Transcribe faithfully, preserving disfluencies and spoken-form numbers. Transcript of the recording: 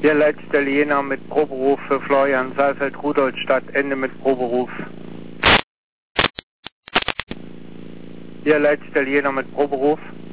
Hier letzter Italiener mit Proberuf für Florian Saalfeld, Rudolstadt, Ende mit Proberuf. Hier letzter Italiener mit Proberuf.